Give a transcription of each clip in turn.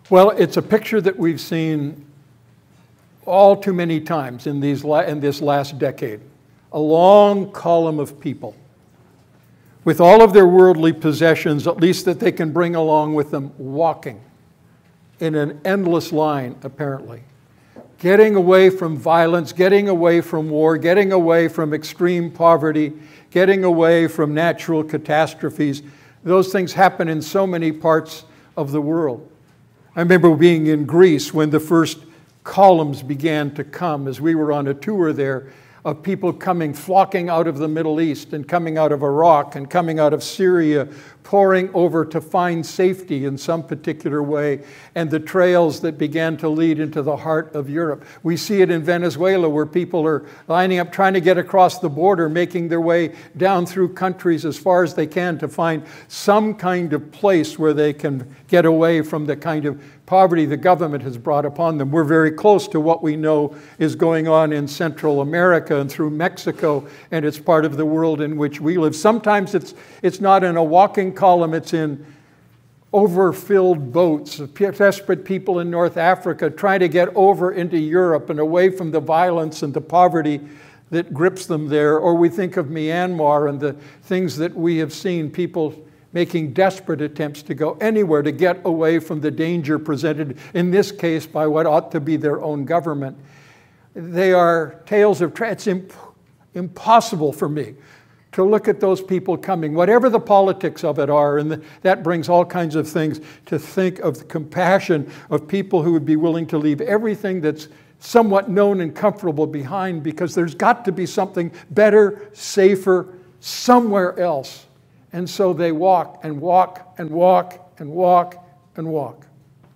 Well, it's a picture that we've seen all too many times in this last decade. A long column of people with all of their worldly possessions, at least that they can bring along with them, walking in an endless line, apparently. Getting away from violence, getting away from war, getting away from extreme poverty, getting away from natural catastrophes. Those things happen in so many parts of the world. I remember being in Greece when the first columns began to come as we were on a tour there of people flocking out of the Middle East and coming out of Iraq and coming out of Syria, pouring over to find safety in some particular way, and the trails that began to lead into the heart of Europe. We see it in Venezuela where people are lining up trying to get across the border, making their way down through countries as far as they can to find some kind of place where they can get away from the kind of poverty the government has brought upon them. We're very close to what we know is going on in Central America and through Mexico, and it's part of the world in which we live. Sometimes it's not in a walking column, it's in overfilled boats of desperate people in North Africa trying to get over into Europe and away from the violence and the poverty that grips them there. Or we think of Myanmar and the things that we have seen, people making desperate attempts to go anywhere to get away from the danger presented, in this case, by what ought to be their own government. They are tales of it's impossible for me to look at those people coming, whatever the politics of it are, and that brings all kinds of things, to think of the compassion of people who would be willing to leave everything that's somewhat known and comfortable behind, because there's got to be something better, safer, somewhere else. And so they walk and walk and walk and walk and walk.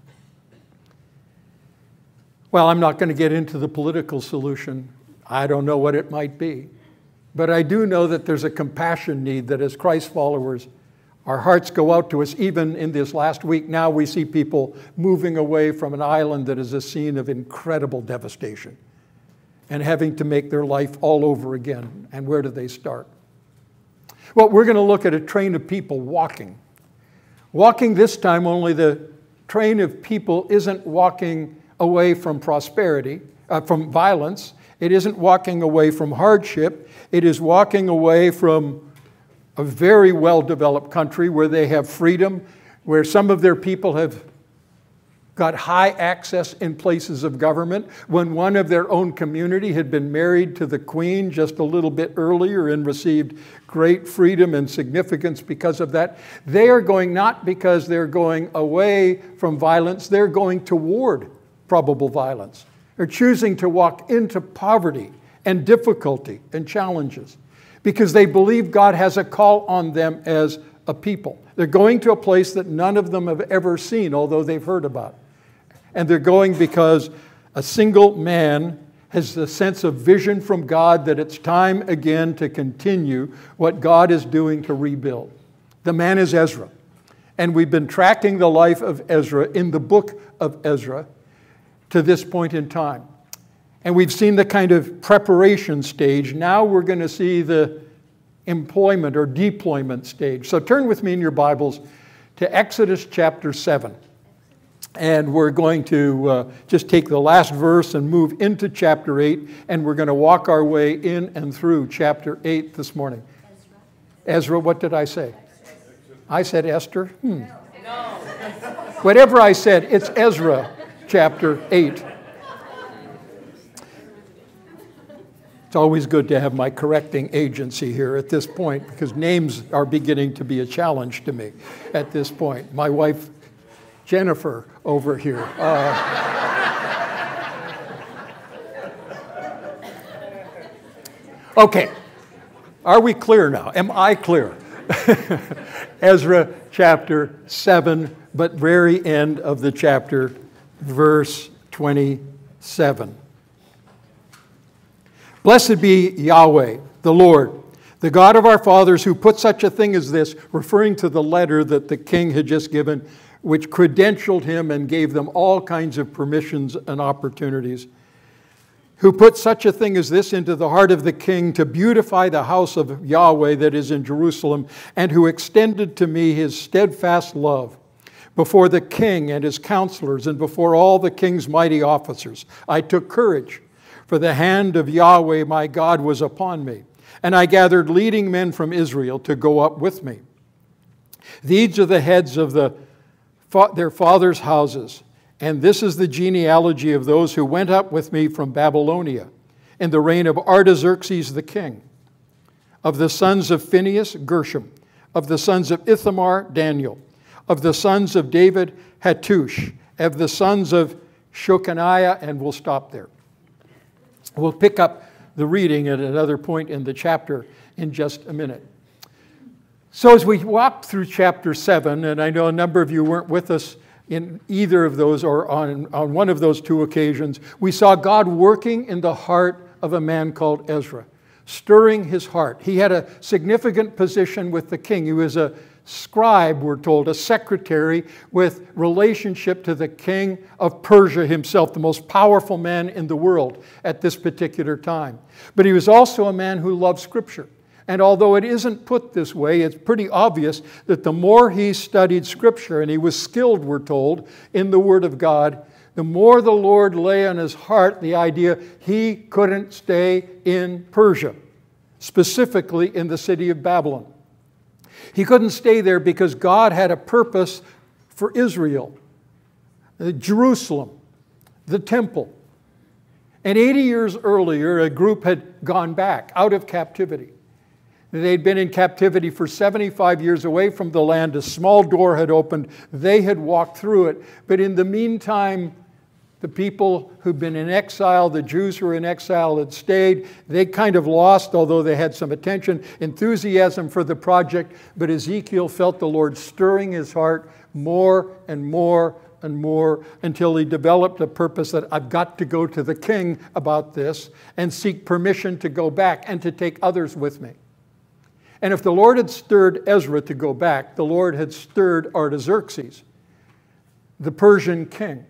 Well, I'm not going to get into the political solution. I don't know what it might be. But I do know that there's a compassion need that as Christ followers, our hearts go out to us. Even in this last week now, we see people moving away from an island that is a scene of incredible devastation and having to make their life all over again. And where do they start? Well, we're going to look at a train of people walking. Walking this time, only the train of people isn't walking away from prosperity, from violence. It isn't walking away from hardship. It is walking away from a very well-developed country where they have freedom, where some of their people have got high access in places of government. When one of their own community had been married to the Queen just a little bit earlier and received great freedom and significance because of that, they are going not because they're going away from violence, they're going toward probable violence. They're choosing to walk into poverty and difficulty and challenges because they believe God has a call on them as a people. They're going to a place that none of them have ever seen, although they've heard about. And they're going because a single man has the sense of vision from God that it's time again to continue what God is doing to rebuild. The man is Ezra. And we've been tracking the life of Ezra in the book of Ezra to this point in time. And we've seen the kind of preparation stage. Now we're going to see the employment or deployment stage. So turn with me in your Bibles to Exodus chapter 7. And we're going to just take the last verse and move into chapter 8. And we're going to walk our way in and through chapter 8 this morning. Ezra, what did I say? I said Esther? No. Whatever I said, it's Ezra chapter 8. It's always good to have my correcting agency here at this point because names are beginning to be a challenge to me at this point. My wife, Jennifer, over here. Okay. Are we clear now? Am I clear? Ezra chapter 7, but very end of the chapter, verse 27. Blessed be Yahweh, the Lord, the God of our fathers, who put such a thing as this, referring to the letter that the king had just given, which credentialed him and gave them all kinds of permissions and opportunities, who put such a thing as this into the heart of the king to beautify the house of Yahweh that is in Jerusalem, and who extended to me his steadfast love before the king and his counselors and before all the king's mighty officers. I took courage, for the hand of Yahweh my God was upon me, and I gathered leading men from Israel to go up with me. These are the heads of their fathers' houses, and this is the genealogy of those who went up with me from Babylonia in the reign of Artaxerxes the king. Of the sons of Phinehas, Gershom. Of the sons of Ithamar, Daniel. Of the sons of David, Hattush. Of the sons of Shechaniah, and we'll stop there. We'll pick up the reading at another point in the chapter in just a minute. So as we walk through chapter 7, and I know a number of you weren't with us in either of those or on one of those two occasions, we saw God working in the heart of a man called Ezra, stirring his heart. He had a significant position with the king. He was a scribe, we're told, a secretary with relationship to the king of Persia himself, the most powerful man in the world at this particular time. But he was also a man who loved Scripture. And although it isn't put this way, it's pretty obvious that the more he studied Scripture, and he was skilled, we're told, in the Word of God, the more the Lord lay on his heart the idea he couldn't stay in Persia, specifically in the city of Babylon. He couldn't stay there because God had a purpose for Israel, Jerusalem, the temple. And 80 years earlier, a group had gone back out of captivity. They'd been in captivity for 75 years away from the land. A small door had opened. They had walked through it. But in the meantime, the people who'd been in exile, the Jews who were in exile, had stayed. They kind of lost, although they had some attention, enthusiasm for the project. But Ezekiel felt the Lord stirring his heart more and more and more until he developed a purpose that I've got to go to the king about this and seek permission to go back and to take others with me. And if the Lord had stirred Ezra to go back, the Lord had stirred Artaxerxes, the Persian king,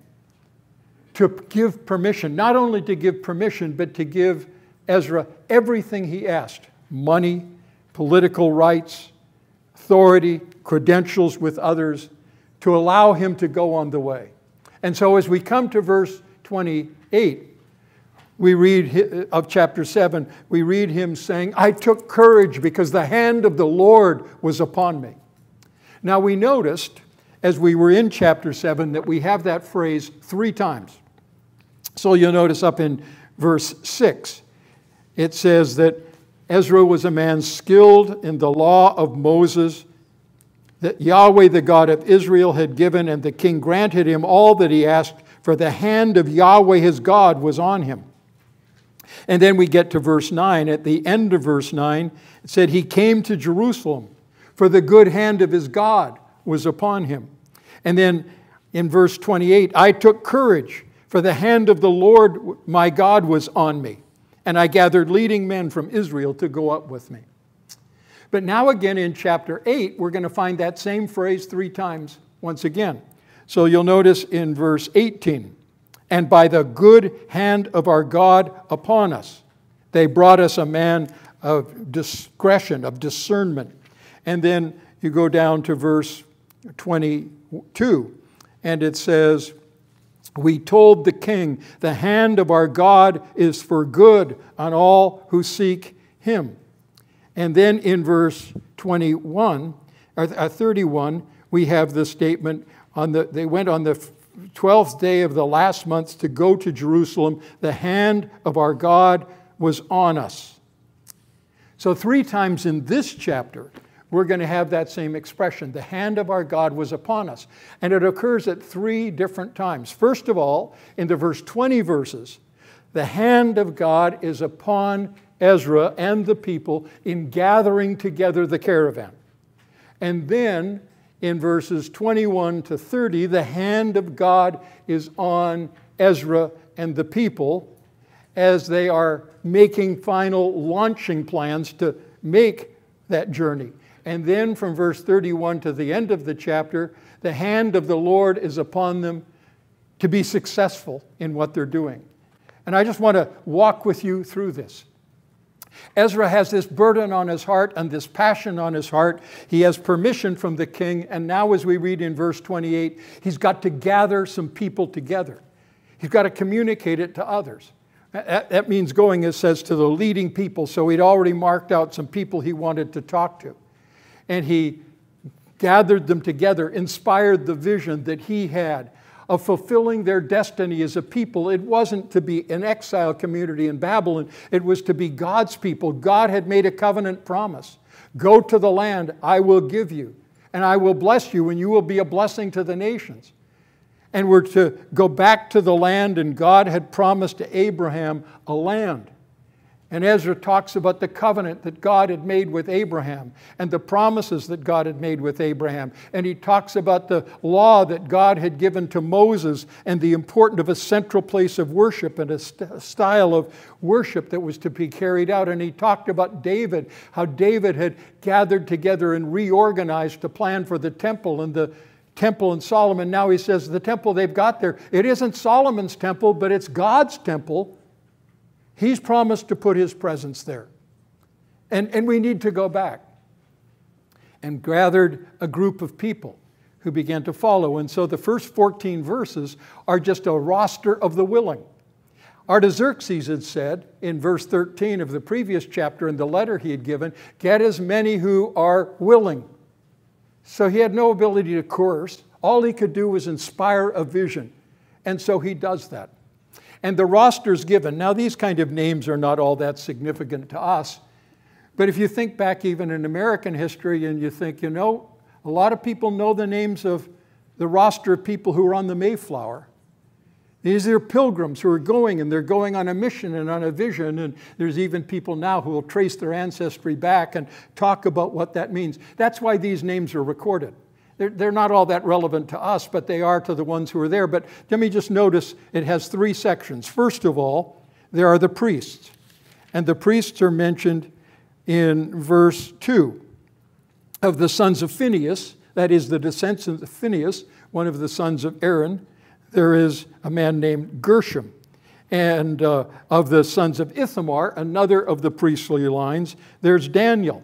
to give permission, not only to give permission, but to give Ezra everything he asked: money, political rights, authority, credentials with others, to allow him to go on the way. And so as we come to verse 28, we read of chapter 7, we read him saying, I took courage because the hand of the Lord was upon me. Now we noticed, as we were in chapter 7, that we have that phrase 3 times. So you'll notice up in verse 6, it says that Ezra was a man skilled in the law of Moses, that Yahweh, the God of Israel, had given, and the king granted him all that he asked, for the hand of Yahweh his God was on him. And then we get to verse 9. At the end of verse 9, it said, he came to Jerusalem, for the good hand of his God was upon him. And then in verse 28, I took courage, for the hand of the Lord my God was on me, and I gathered leading men from Israel to go up with me. But now again in chapter 8, we're going to find that same phrase 3 times once again. So you'll notice in verse 18, and by the good hand of our God upon us, they brought us a man of discretion, of discernment. And then you go down to verse 22, and it says, we told the king, the hand of our God is for good on all who seek him. And then in verse 31, or 31, we have the statement, they went on the 12th day of the last month to go to Jerusalem. The hand of our God was on us. So 3 times in this chapter, we're going to have that same expression. The hand of our God was upon us. And it occurs at 3 different times. First of all, in the verse 20 verses, the hand of God is upon Ezra and the people in gathering together the caravan. And then in verses 21 to 30, the hand of God is on Ezra and the people as they are making final launching plans to make that journey. And then from verse 31 to the end of the chapter, the hand of the Lord is upon them to be successful in what they're doing. And I just want to walk with you through this. Ezra has this burden on his heart and this passion on his heart. He has permission from the king, and now as we read in verse 28, he's got to gather some people together. He's got to communicate it to others. That means going, it says, to the leading people. So he'd already marked out some people he wanted to talk to. And he gathered them together, inspired the vision that he had of fulfilling their destiny as a people. It wasn't to be an exile community in Babylon. It was to be God's people. God had made a covenant promise. Go to the land I will give you, and I will bless you, and you will be a blessing to the nations. And we're to go back to the land, and God had promised to Abraham a land. And Ezra talks about the covenant that God had made with Abraham and the promises that God had made with Abraham. And he talks about the law that God had given to Moses and the importance of a central place of worship and a style of worship that was to be carried out. And he talked about David, how David had gathered together and reorganized to plan for the temple and the temple in Solomon. Now he says the temple they've got there, it isn't Solomon's temple, but it's God's temple. He's promised to put his presence there. And we need to go back. And gathered a group of people who began to follow. And so the first 14 verses are just a roster of the willing. Artaxerxes had said in verse 13 of the previous chapter in the letter he had given, get as many who are willing. So he had no ability to coerce. All he could do was inspire a vision. And so he does that. And the roster's given. Now, these kind of names are not all that significant to us. But if you think back even in American history and you think, you know, a lot of people know the names of the roster of people who were on the Mayflower. These are pilgrims who are going, and they're going on a mission and on a vision. And there's even people now who will trace their ancestry back and talk about what that means. That's why these names are recorded. They're not all that relevant to us, but they are to the ones who are there. But let me just notice it has 3 sections. First of all, there are the priests. And the priests are mentioned in verse 2. Of the sons of Phinehas, that is the descendants of Phinehas, one of the sons of Aaron, there is a man named Gershom. And of the sons of Ithamar, another of the priestly lines, there's Daniel.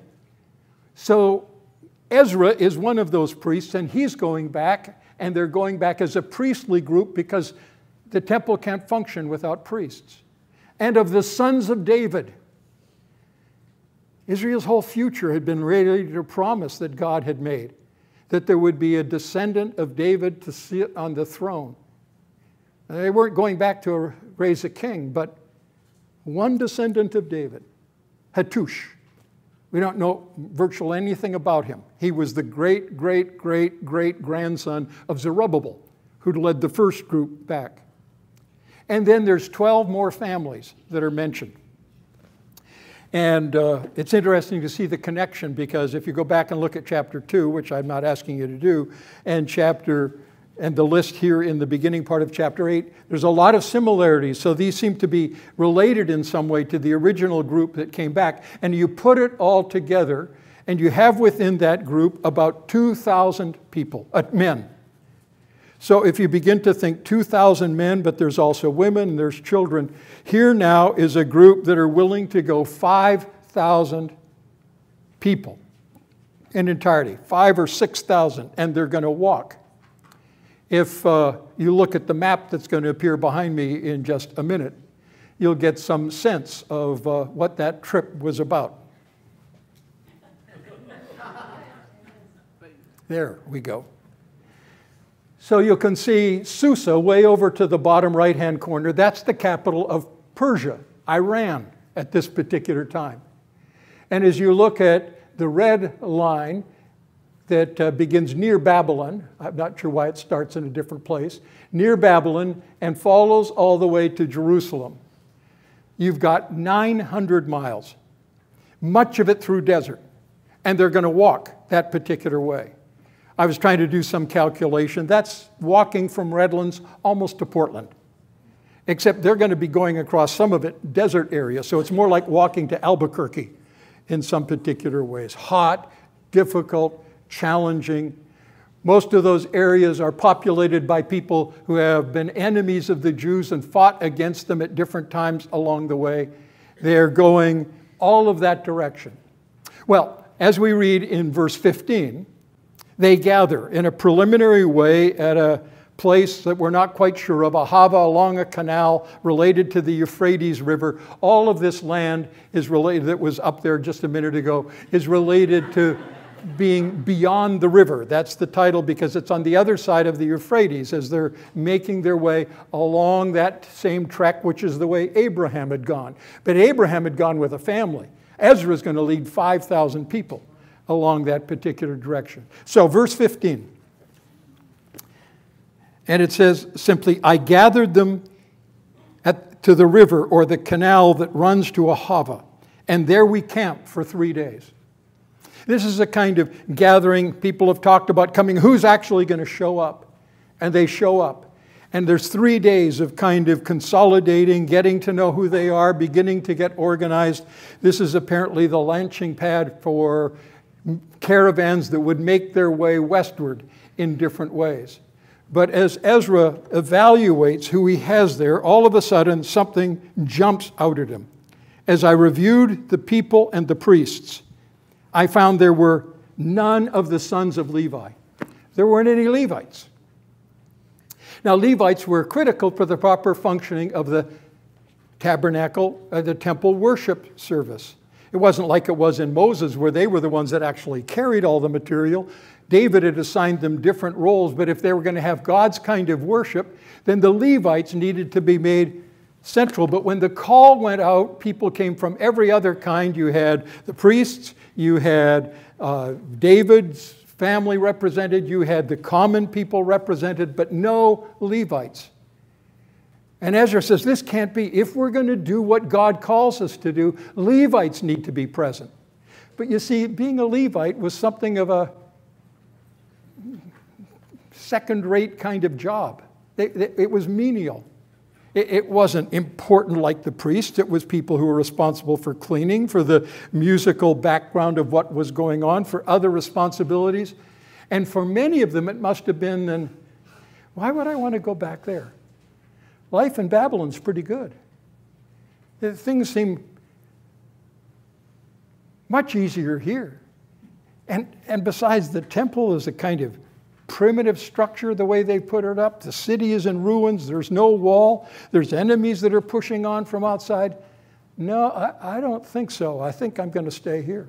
So Ezra is one of those priests, and he's going back, and they're going back as a priestly group because the temple can't function without priests. And of the sons of David, Israel's whole future had been ready to promise that God had made, that there would be a descendant of David to sit on the throne. And they weren't going back to raise a king, but one descendant of David, Hattush. We don't know virtually anything about him. He was the great-great-great-great-grandson of Zerubbabel, who'd led the first group back. And then there's 12 more families that are mentioned. And it's interesting to see the connection, because if you go back and look at chapter 2, which I'm not asking you to do, and the list here in the beginning part of chapter 8, there's a lot of similarities. So these seem to be related in some way to the original group that came back. And you put it all together, and you have within that group about 2,000 people, men. So if you begin to think 2,000 men, but there's also women and there's children, here now is a group that are willing to go 5,000 people in entirety, 5,000 or 6,000, and they're going to walk. If you look at the map that's going to appear behind me in just a minute, you'll get some sense of what that trip was about. There we go. So you can see Susa way over to the bottom right-hand corner. That's the capital of Persia, Iran, at this particular time. And as you look at the red line, that begins near Babylon. I'm not sure why it starts in a different place. Near Babylon and follows all the way to Jerusalem. You've got 900 miles, much of it through desert. And they're going to walk that particular way. I was trying to do some calculation. That's walking from Redlands almost to Portland. Except they're going to be going across some of it desert area. So it's more like walking to Albuquerque in some particular ways. Hot, difficult, challenging. Most of those areas are populated by people who have been enemies of the Jews and fought against them at different times along the way. They're going all of that direction. Well, as we read in verse 15, they gather in a preliminary way at a place that we're not quite sure of, Ahava, along a canal related to the Euphrates River. All of this land is related, that was up there just a minute ago, is related to being beyond the river. That's the title because it's on the other side of the Euphrates as they're making their way along that same trek, which is the way Abraham had gone. But Abraham had gone with a family. Ezra is going to lead 5,000 people along that particular direction. So verse 15. And it says simply, I gathered them to the river or the canal that runs to Ahava, and there we camped for 3 days. This is a kind of gathering people have talked about coming. Who's actually going to show up? And they show up. And there's 3 days of kind of consolidating, getting to know who they are, beginning to get organized. This is apparently the launching pad for caravans that would make their way westward in different ways. But as Ezra evaluates who he has there, all of a sudden something jumps out at him. As I reviewed the people and the priests, I found there were none of the sons of Levi. There weren't any Levites. Now, Levites were critical for the proper functioning of the tabernacle, the temple worship service. It wasn't like it was in Moses, where they were the ones that actually carried all the material. David had assigned them different roles, but if they were going to have God's kind of worship, then the Levites needed to be made central. But when the call went out, people came from every other kind. You had the priests, you had David's family represented, you had the common people represented, but no Levites. And Ezra says, this can't be. If we're going to do what God calls us to do, Levites need to be present. But you see, being a Levite was something of a second-rate kind of job. It was menial. It wasn't important like the priests. It was people who were responsible for cleaning, for the musical background of what was going on, for other responsibilities. And for many of them, it must have been, then, why would I want to go back there? Life in Babylon's pretty good. Things seem much easier here. And besides, the temple is a kind of primitive structure, the way they put it up. The city is in ruins. There's no wall. There's enemies that are pushing on from outside. No, I don't think so. I think I'm going to stay here.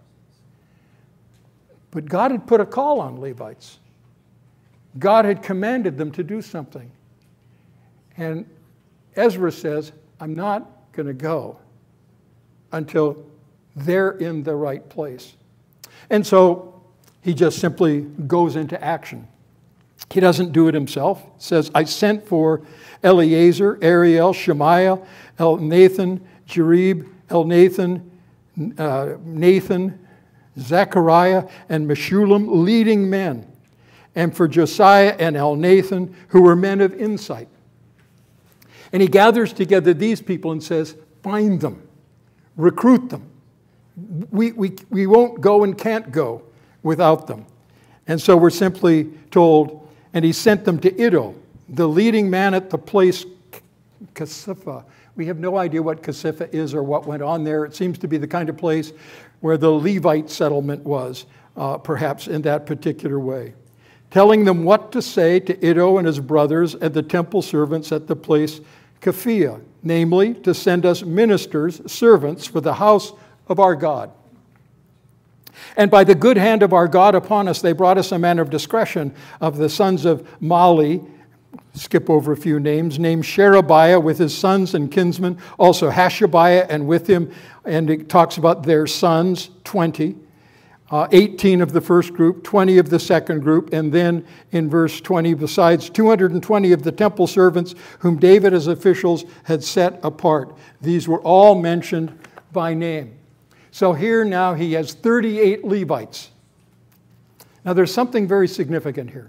But God had put a call on Levites. God had commanded them to do something. And Ezra says, I'm not going to go until they're in the right place. And so he just simply goes into action. He doesn't do it himself. It says, I sent for Eleazar, Ariel, Shemaiah, Elnathan, Jerib, Elnathan, Nathan, Zechariah, and Meshullam, leading men, and for Josiah and Elnathan, who were men of insight. And he gathers together these people and says, find them, recruit them. We won't go and can't go without them. And so we're simply told, and he sent them to Iddo, the leading man at the place Casiphia. We have no idea what Casiphia is or what went on there. It seems to be the kind of place where the Levite settlement was, perhaps in that particular way. Telling them what to say to Iddo and his brothers and the temple servants at the place Casiphia, namely, to send us ministers, servants for the house of our God. And by the good hand of our God upon us, they brought us a man of discretion of the sons of Mali, skip over a few names, named Sherebiah with his sons and kinsmen, also Hashabiah and with him, and it talks about their sons, 20, 18 of the first group, 20 of the second group, and then in verse 20, besides 220 of the temple servants whom David as officials had set apart. These were all mentioned by name. So here now he has 38 Levites. Now there's something very significant here.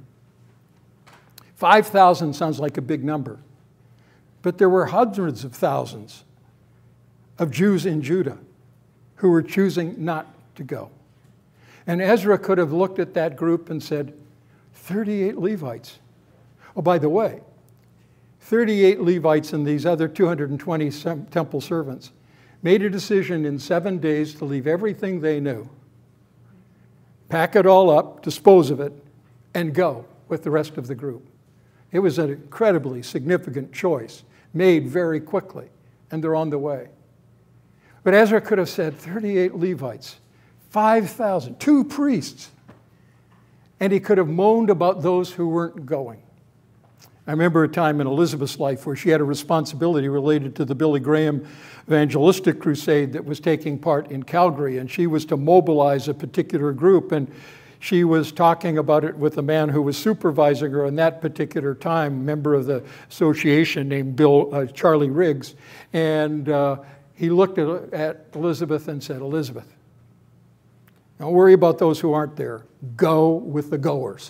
5,000 sounds like a big number. But there were hundreds of thousands of Jews in Judah who were choosing not to go. And Ezra could have looked at that group and said, 38 Levites. Oh, by the way, 38 Levites and these other 220 temple servants. made a decision in 7 days to leave everything they knew, pack it all up, dispose of it, and go with the rest of the group. It was an incredibly significant choice, made very quickly, and they're on the way. But Ezra could have said 38 Levites, 5,000, 2 priests, and he could have moaned about those who weren't going. I remember a time in Elizabeth's life where she had a responsibility related to the Billy Graham evangelistic crusade that was taking part in Calgary, and she was to mobilize a particular group, and she was talking about it with a man who was supervising her in that particular time, a member of the association named Charlie Riggs, and he looked at Elizabeth and said, "Elizabeth, don't worry about those who aren't there. Go with the goers."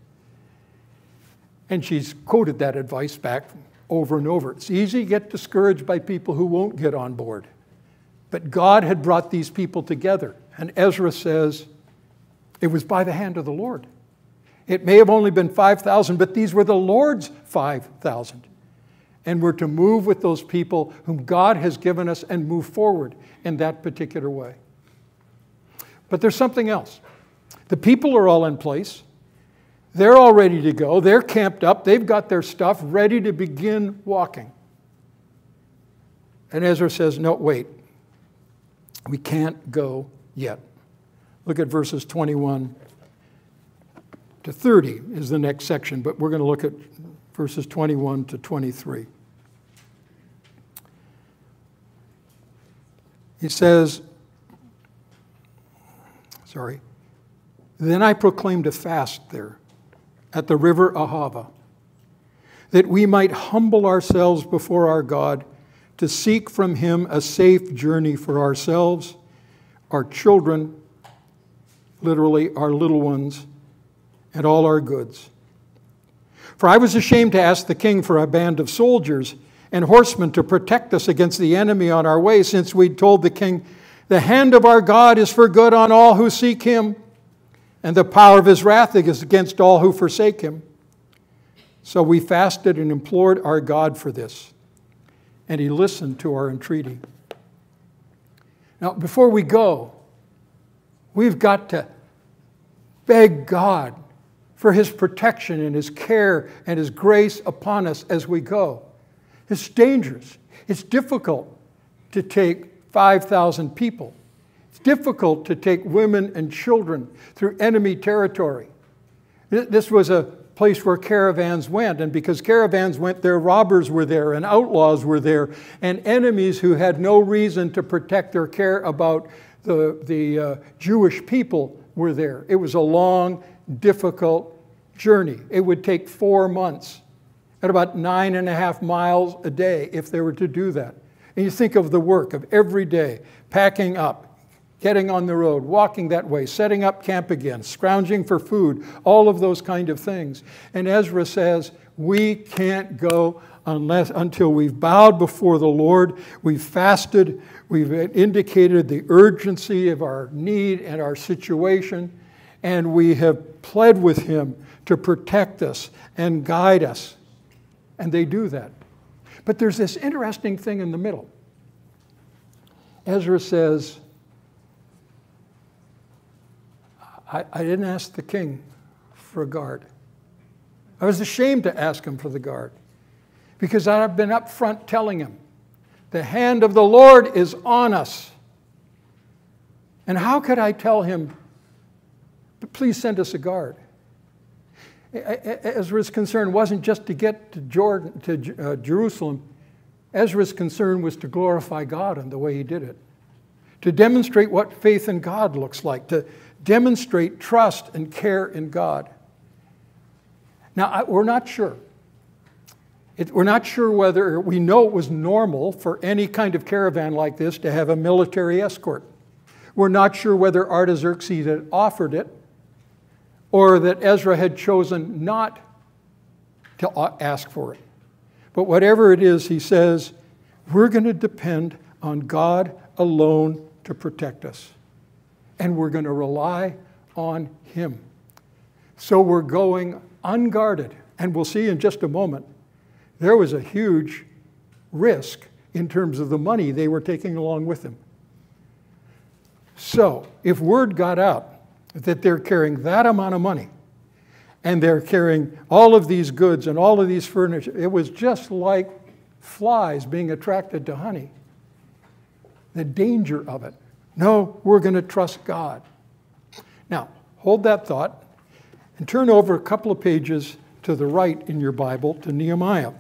And she's quoted that advice back over and over. It's easy to get discouraged by people who won't get on board. But God had brought these people together. And Ezra says it was by the hand of the Lord. It may have only been 5,000, but these were the Lord's 5,000. And we're to move with those people whom God has given us and move forward in that particular way. But there's something else. The people are all in place. They're all ready to go. They're camped up. They've got their stuff ready to begin walking. And Ezra says, no, wait. We can't go yet. Look at verses 21 to 30 is the next section, but we're going to look at verses 21 to 23. He says, then I proclaimed a fast there at the river Ahava, that we might humble ourselves before our God to seek from him a safe journey for ourselves, our children, literally our little ones, and all our goods. For I was ashamed to ask the king for a band of soldiers and horsemen to protect us against the enemy on our way, since we'd told the king, the hand of our God is for good on all who seek him, and the power of his wrath is against all who forsake him. So we fasted and implored our God for this, and he listened to our entreaty. Now, before we go, we've got to beg God for his protection and his care and his grace upon us as we go. It's dangerous. It's difficult to take 5,000 people. It's difficult to take women and children through enemy territory. This was a place where caravans went, and because caravans went there, robbers were there, and outlaws were there, and enemies who had no reason to protect or care about the Jewish people were there. It was a long, difficult journey. It would take 4 months at about 9.5 miles a day if they were to do that. And you think of the work of every day, packing up, getting on the road, walking that way, setting up camp again, scrounging for food, all of those kind of things. And Ezra says, we can't go until we've bowed before the Lord, we've fasted, we've indicated the urgency of our need and our situation, and we have pled with him to protect us and guide us. And they do that. But there's this interesting thing in the middle. Ezra says, I didn't ask the king for a guard. I was ashamed to ask him for the guard because I've been up front telling him, the hand of the Lord is on us. And how could I tell him, please send us a guard? Ezra's concern wasn't just to get to Jerusalem. Ezra's concern was to glorify God in the way he did it, to demonstrate what faith in God looks like, to demonstrate trust and care in God. Now, we're not sure. We're not sure whether, we know it was normal for any kind of caravan like this to have a military escort. We're not sure whether Artaxerxes had offered it or that Ezra had chosen not to ask for it. But whatever it is, he says, we're going to depend on God alone to protect us. And we're going to rely on him. So we're going unguarded. And we'll see in just a moment, there was a huge risk in terms of the money they were taking along with them. So, if word got out that they're carrying that amount of money, and they're carrying all of these goods and all of these furniture, it was just like flies being attracted to honey. The danger of it. No, we're going to trust God. Now, hold that thought and turn over a couple of pages to the right in your Bible to Nehemiah.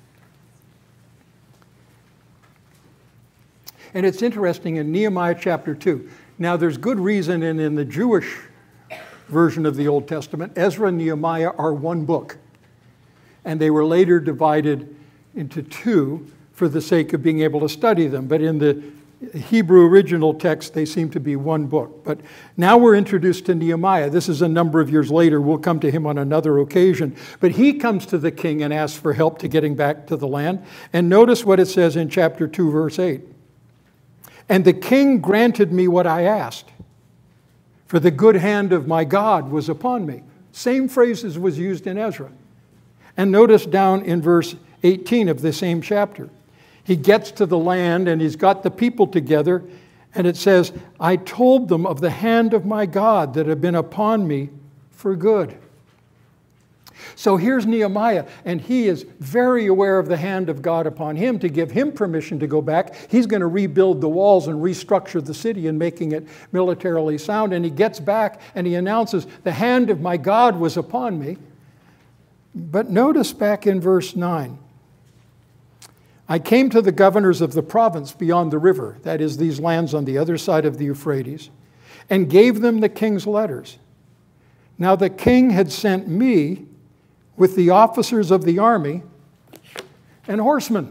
And it's interesting in Nehemiah chapter 2. Now, there's good reason, and in the Jewish version of the Old Testament, Ezra and Nehemiah are one book. And they were later divided into two for the sake of being able to study them. But in the Hebrew original text, they seem to be one book. But now we're introduced to Nehemiah. This is a number of years later. We'll come to him on another occasion. But he comes to the king and asks for help to getting back to the land. And notice what it says in chapter 2, verse 8. And the king granted me what I asked, for the good hand of my God was upon me. Same phrases was used in Ezra. And notice down in verse 18 of the same chapter. He gets to the land and he's got the people together, and it says, I told them of the hand of my God that had been upon me for good. So here's Nehemiah, and he is very aware of the hand of God upon him to give him permission to go back. He's going to rebuild the walls and restructure the city and making it militarily sound. And he gets back and he announces, the hand of my God was upon me. But notice back in verse 9. I came to the governors of the province beyond the river, that is, these lands on the other side of the Euphrates, and gave them the king's letters. Now the king had sent me with the officers of the army and horsemen.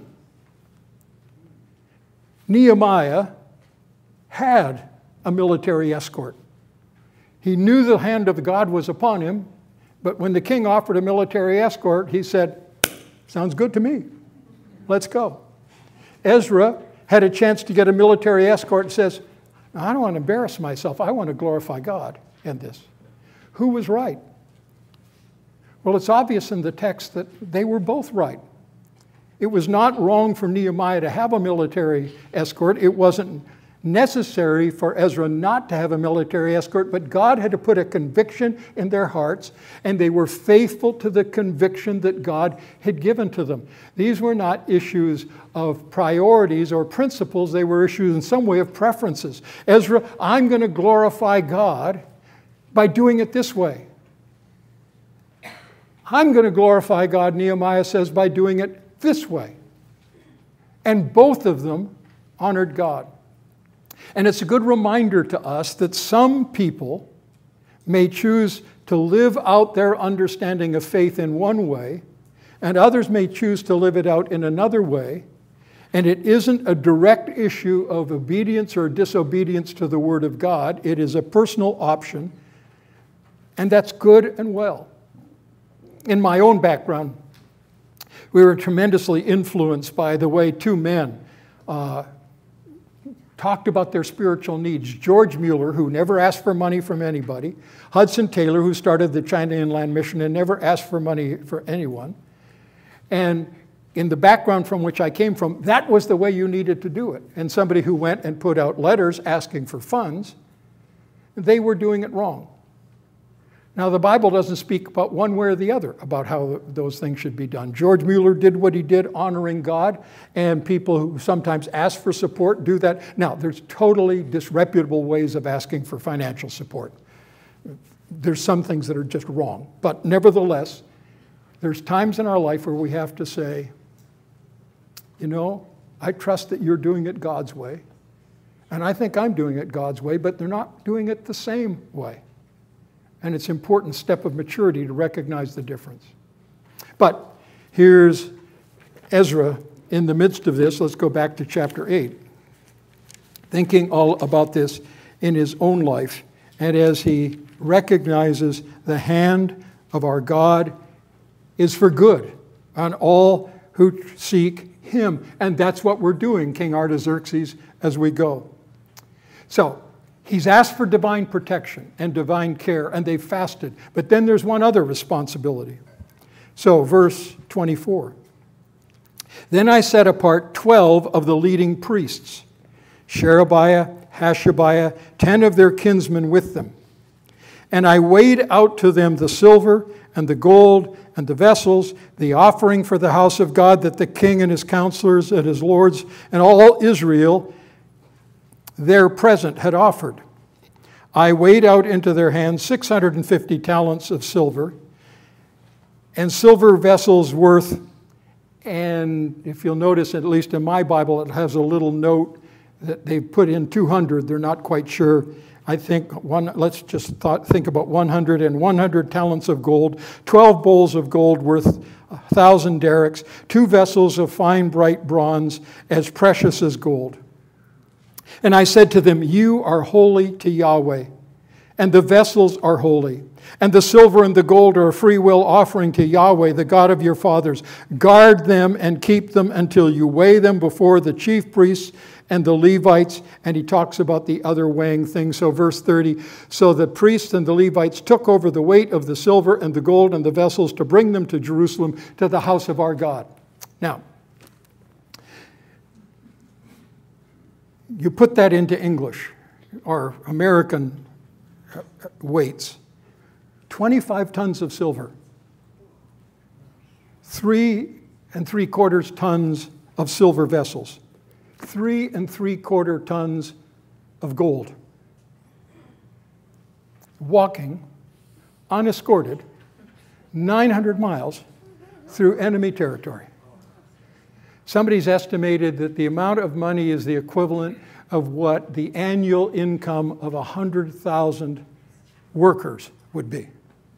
Nehemiah had a military escort. He knew the hand of God was upon him, but when the king offered a military escort, he said, sounds good to me. Let's go. Ezra had a chance to get a military escort and says, I don't want to embarrass myself. I want to glorify God in this. Who was right? Well, it's obvious in the text that they were both right. It was not wrong for Nehemiah to have a military escort. It wasn't necessary for Ezra not to have a military escort, but God had to put a conviction in their hearts, and they were faithful to the conviction that God had given to them. These were not issues of priorities or principles. They were issues in some way of preferences. Ezra, I'm going to glorify God by doing it this way. I'm going to glorify God, Nehemiah says, by doing it this way. And both of them honored God. And it's a good reminder to us that some people may choose to live out their understanding of faith in one way, and others may choose to live it out in another way. And it isn't a direct issue of obedience or disobedience to the Word of God. It is a personal option, and that's good and well. In my own background, we were tremendously influenced by the way two men talked about their spiritual needs. George Mueller, who never asked for money from anybody. Hudson Taylor, who started the China Inland Mission and never asked for money for anyone. And in the background from which I came from, that was the way you needed to do it. And somebody who went and put out letters asking for funds, they were doing it wrong. Now, the Bible doesn't speak about one way or the other about how those things should be done. George Mueller did what he did, honoring God, and people who sometimes ask for support do that. Now, there's totally disreputable ways of asking for financial support. There's some things that are just wrong. But nevertheless, there's times in our life where we have to say, you know, I trust that you're doing it God's way, and I think I'm doing it God's way, but they're not doing it the same way. And it's an important step of maturity to recognize the difference. But here's Ezra in the midst of this. Let's go back to chapter 8. Thinking all about this in his own life, and as he recognizes the hand of our God is for good on all who seek him. And that's what we're doing, King Artaxerxes, as we go. So, he's asked for divine protection and divine care, and they've fasted. But then there's one other responsibility. So, verse 24. Then I set apart 12 of the leading priests, Sherebiah, Hashabiah, 10 of their kinsmen with them. And I weighed out to them the silver and the gold and the vessels, the offering for the house of God that the king and his counselors and his lords and all Israel there present had offered. I weighed out into their hands 650 talents of silver, and silver vessels worth, and if you'll notice, at least in my Bible, it has a little note that they've put in 200. They're not quite sure. I think let's just think about 100 and 100 talents of gold, 12 bowls of gold worth 1,000 derricks, 2 vessels of fine bright bronze as precious as gold. And I said to them, you are holy to Yahweh, and the vessels are holy. And the silver and the gold are a freewill offering to Yahweh, the God of your fathers. Guard them and keep them until you weigh them before the chief priests and the Levites. And he talks about the other weighing thing. So verse 30, so the priests and the Levites took over the weight of the silver and the gold and the vessels to bring them to Jerusalem, to the house of our God. Now, you put that into English or American weights. 25 tons of silver, 3 3/4 tons of silver vessels, 3 3/4 tons of gold. Walking, unescorted, 900 miles through enemy territory. Somebody's estimated that the amount of money is the equivalent of what the annual income of 100,000 workers would be.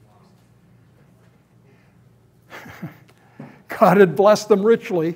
God had blessed them richly,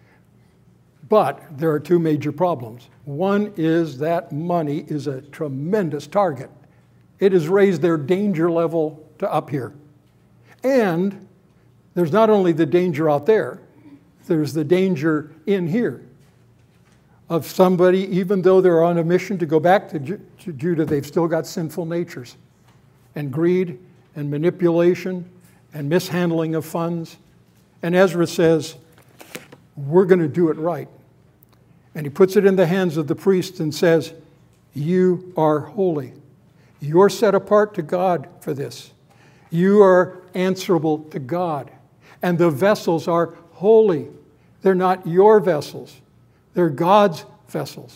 but there are 2 major problems. One is that money is a tremendous target. It has raised their danger level to up here. And there's not only the danger out there, there's the danger in here of somebody, even though they're on a mission to go back to Judah, they've still got sinful natures and greed and manipulation and mishandling of funds. And Ezra says, we're going to do it right. And he puts it in the hands of the priests and says, you are holy. You're set apart to God for this. You are answerable to God. And the vessels are holy. They're not your vessels. They're God's vessels.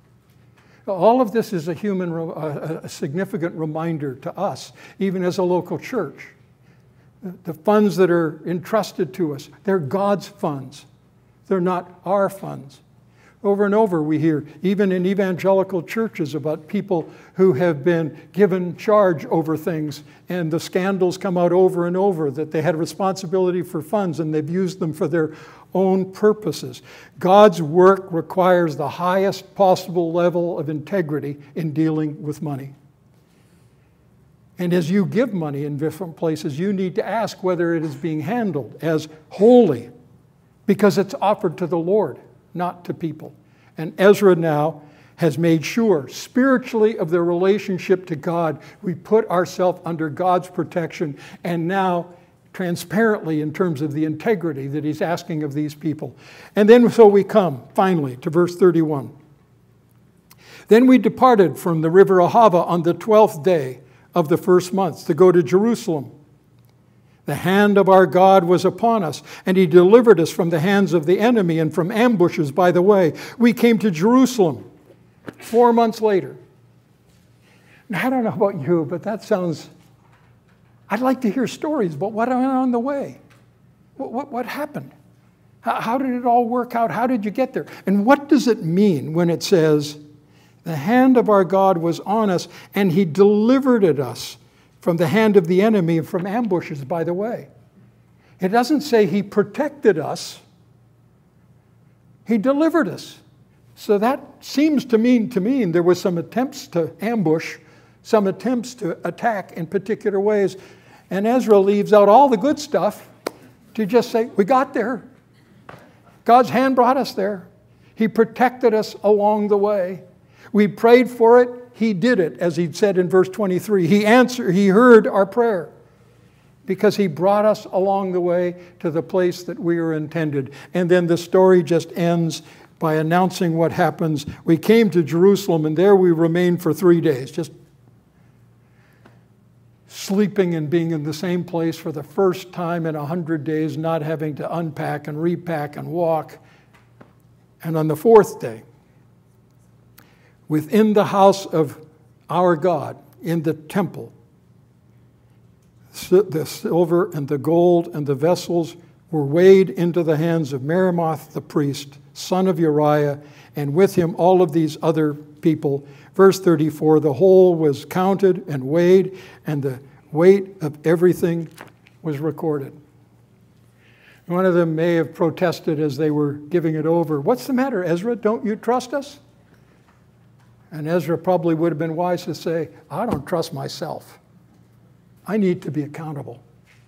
All of this is a significant reminder to us, even as a local church. The funds that are entrusted to us, they're God's funds. They're not our funds. Over and over we hear, even in evangelical churches, about people who have been given charge over things, and the scandals come out over and over that they had responsibility for funds and they've used them for their own purposes. God's work requires the highest possible level of integrity in dealing with money. And as you give money in different places, you need to ask whether it is being handled as holy, because it's offered to the Lord, not to people. And Ezra now has made sure, spiritually, of their relationship to God. We put ourselves under God's protection, and now transparently in terms of the integrity that he's asking of these people. And then so we come, finally, to verse 31. Then we departed from the river Ahava on the 12th day of the first month to go to Jerusalem. The hand of our God was upon us, and he delivered us from the hands of the enemy and from ambushes by the way. We came to Jerusalem 4 months later. Now, I don't know about you, but that sounds... I'd like to hear stories about what went on the way. What happened? How did it all work out? How did you get there? And what does it mean when it says, the hand of our God was on us, and he delivered us from the hand of the enemy and from ambushes by the way? It doesn't say he protected us. He delivered us. So that seems to mean there was some attempts to ambush, some attempts to attack in particular ways. And Ezra leaves out all the good stuff to just say, we got there. God's hand brought us there. He protected us along the way. We prayed for it. He did it, as he said in verse 23. He heard our prayer. because he brought us along the way to the place that we are intended. And then the story just ends by announcing what happens. We came to Jerusalem, and there we remained for 3 days, just sleeping and being in the same place for the first time in 100 days, not having to unpack and repack and walk. And on the 4th day, within the house of our God, in the temple, the silver and the gold and the vessels were weighed into the hands of Meremoth the priest, son of Uriah, and with him all of these other people. Verse 34, the whole was counted and weighed, and the weight of everything was recorded. One of them may have protested as they were giving it over. What's the matter, Ezra? Don't you trust us? And Ezra probably would have been wise to say, I don't trust myself. I need to be accountable.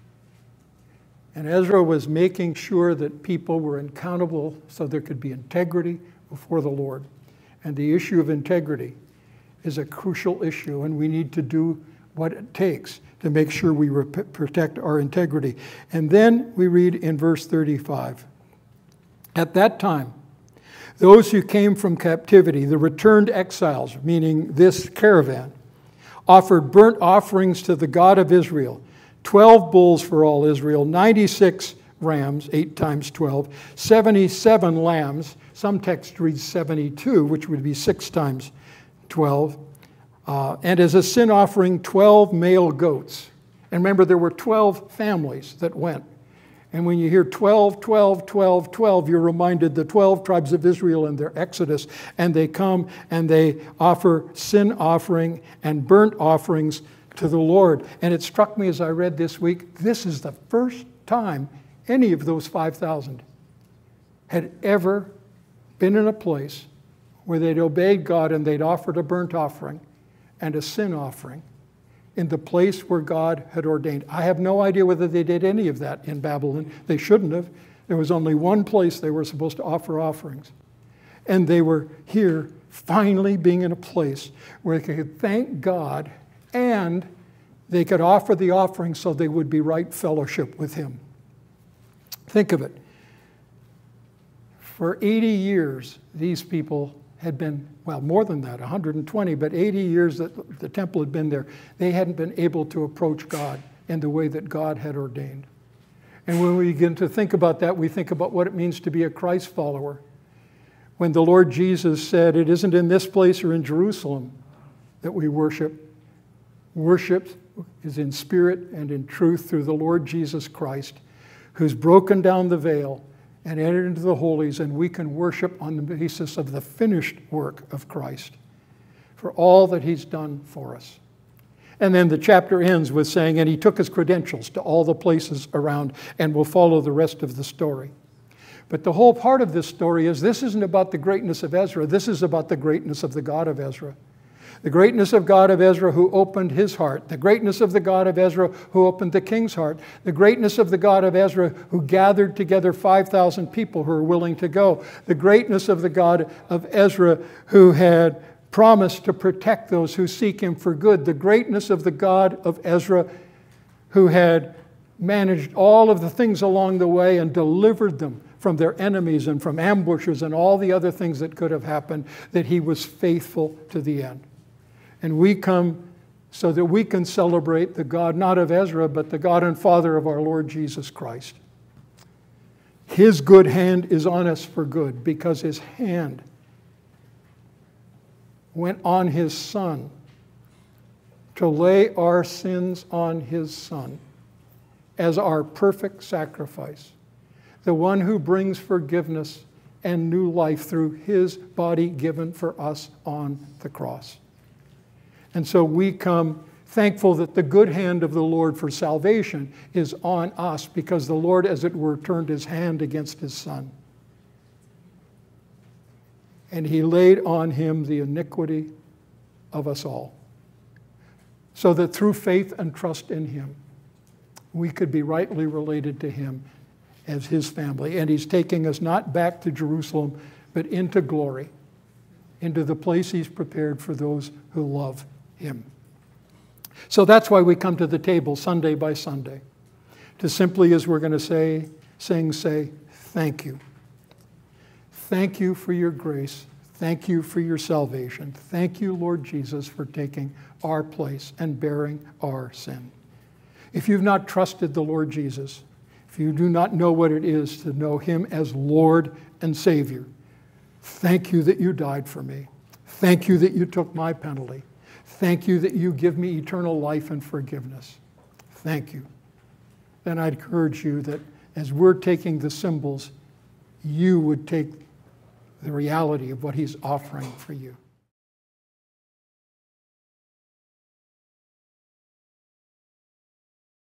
And Ezra was making sure that people were accountable so there could be integrity before the Lord. And the issue of integrity is a crucial issue, and we need to do what it takes to make sure we protect our integrity. And then we read in verse 35, at that time, those who came from captivity, the returned exiles, meaning this caravan, offered burnt offerings to the God of Israel, 12 bulls for all Israel, 96 rams, 8 times 12, 77 lambs, some text reads 72, which would be 6 times 12, and as a sin offering, 12 male goats. And remember, there were 12 families that went. And when you hear 12, 12, 12, 12, you're reminded the 12 tribes of Israel in their exodus. And they come and they offer sin offering and burnt offerings to the Lord. And it struck me as I read this week, this is the first time any of those 5,000 had ever been in a place where they'd obeyed God and they'd offered a burnt offering and a sin offering in the place where God had ordained. I have no idea whether they did any of that in Babylon. They shouldn't have. There was only one place they were supposed to offer offerings. And they were here finally being in a place where they could thank God and they could offer the offering so they would be right fellowship with Him. Think of it. For 80 years, these people had been, well, more than that, 120, but 80 years that the temple had been there, they hadn't been able to approach God in the way that God had ordained. And when we begin to think about that, we think about what it means to be a Christ follower. When the Lord Jesus said, it isn't in this place or in Jerusalem that we worship. Worship is in spirit and in truth through the Lord Jesus Christ, who's broken down the veil and entered into the holies, and we can worship on the basis of the finished work of Christ for all that He's done for us. And then the chapter ends with saying, and He took His credentials to all the places around, and we'll follow the rest of the story. But the whole part of this story is this isn't about the greatness of Ezra. This is about the greatness of the God of Ezra. The greatness of God of Ezra who opened his heart. The greatness of the God of Ezra who opened the king's heart. The greatness of the God of Ezra who gathered together 5,000 people who were willing to go. The greatness of the God of Ezra who had promised to protect those who seek Him for good. The greatness of the God of Ezra who had managed all of the things along the way and delivered them from their enemies and from ambushes and all the other things that could have happened, that he was faithful to the end. And we come so that we can celebrate the God, not of Ezra, but the God and Father of our Lord Jesus Christ. His good hand is on us for good because His hand went on His Son to lay our sins on His Son as our perfect sacrifice, the one who brings forgiveness and new life through His body given for us on the cross. And so we come thankful that the good hand of the Lord for salvation is on us because the Lord, as it were, turned His hand against His Son. And He laid on Him the iniquity of us all, so that through faith and trust in Him, we could be rightly related to Him as His family. And He's taking us not back to Jerusalem, but into glory, into the place He's prepared for those who love Him. So that's why we come to the table Sunday by Sunday. to simply, as we're going to say, thank you. Thank you for your grace. Thank you for your salvation. Thank you, Lord Jesus, for taking our place and bearing our sin. If you've not trusted the Lord Jesus, if you do not know what it is to know him as Lord and Savior, thank you that you died for me. Thank you that you took my penalty. Thank you that you give me eternal life and forgiveness. Thank you. Then I'd encourage you that as we're taking the symbols, you would take the reality of what he's offering for you.